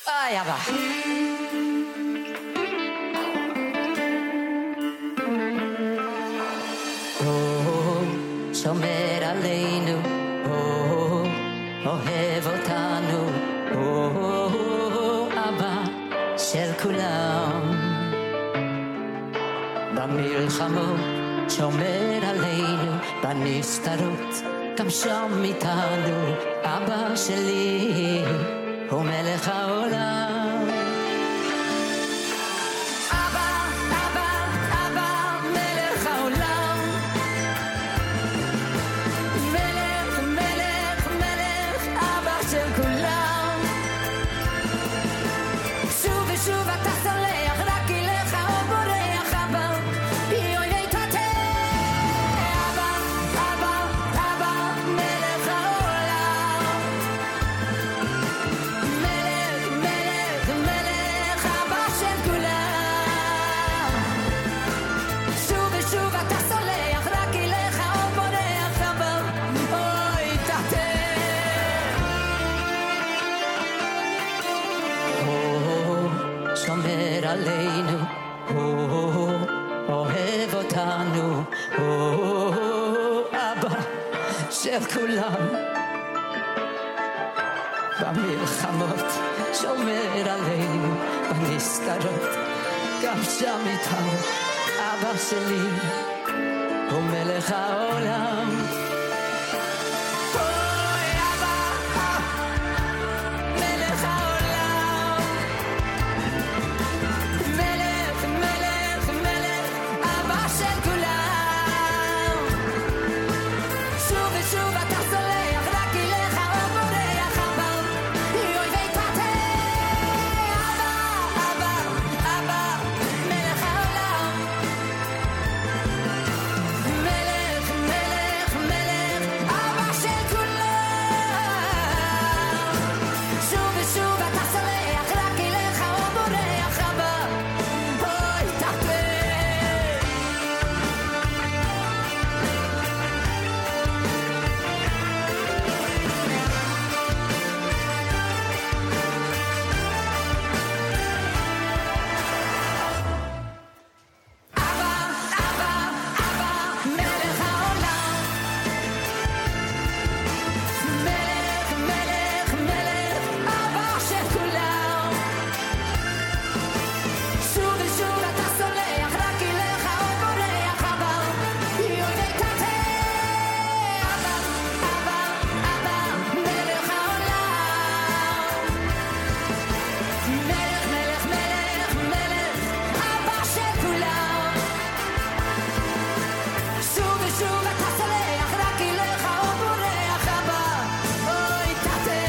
איי אבא. שומר עלינו, אוהב אותנו, אבא של כולם. במלחמות שומר עלינו, בנסתרות גם שם איתנו. אבא שלי הוא מלך העולם. אבא, אבא, אבא, מלך העולם. מלך, מלך, מלך, אבא של כולם. שוב ושוב אתה סולח, רק אליך או בורח אבא. יוי תתה. אבא, אבא, אבא, מלך העולם. מלך, מלך, מלך, אבא של כולם. שוב ושוב אתה סולח, רק אליך או בורח אבא. אוי תתה. שומר עלינו, אוהב אותנו, אבא של כולם. במלחמות שומר עלינו, בנסתרות גם שם איתנו. אבא שלי הוא מלך העולם. אוי אבא, מלך העולם. מלך, מלך, מלך, אבא של כולם. שוב ושוב אתה סולח, רק אליך או בורח אבא. יוי תתה. אבא, אבא, אבא, מלך העולם. מלך, מלך, מלך, אבא של כולם. שוב ושוב אתה סולח, רק אליך או בורח אבא. אוי תתה. אבא, אבא, אבא, מלך העולם. מלך, מלך, מלך, אבא של כולם. שוב ושוב אתה סולח, רק אליך או בורח אבא. יוי תתה. אבא, אבא, אבא, מלך העולם. מלך, מלך, מלך, מלך, אבא של כולם. שוב ושוב אתה סולח, רק אליך או בורח אבא. אוי תתה.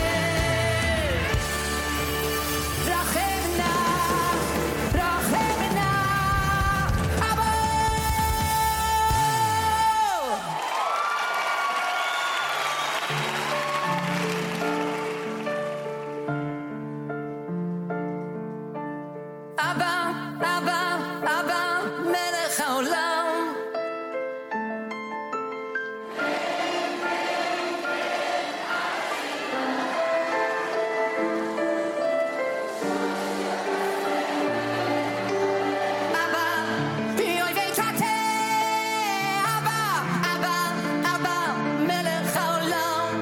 רחם נא, רחם נא, אבא. אבא, אבא, אבא, מלך העולם. אבא, יוי תתה. אבא, אבא, אבא, מלך העולם.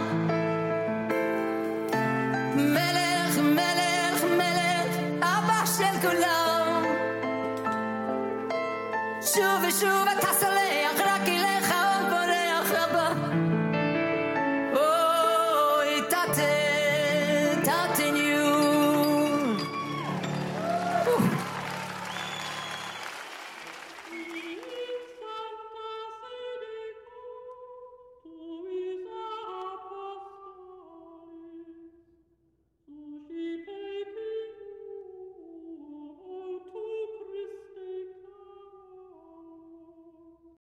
מלך, מלך, מלך, אבא של כולם. שוב ושוב אתה סולח.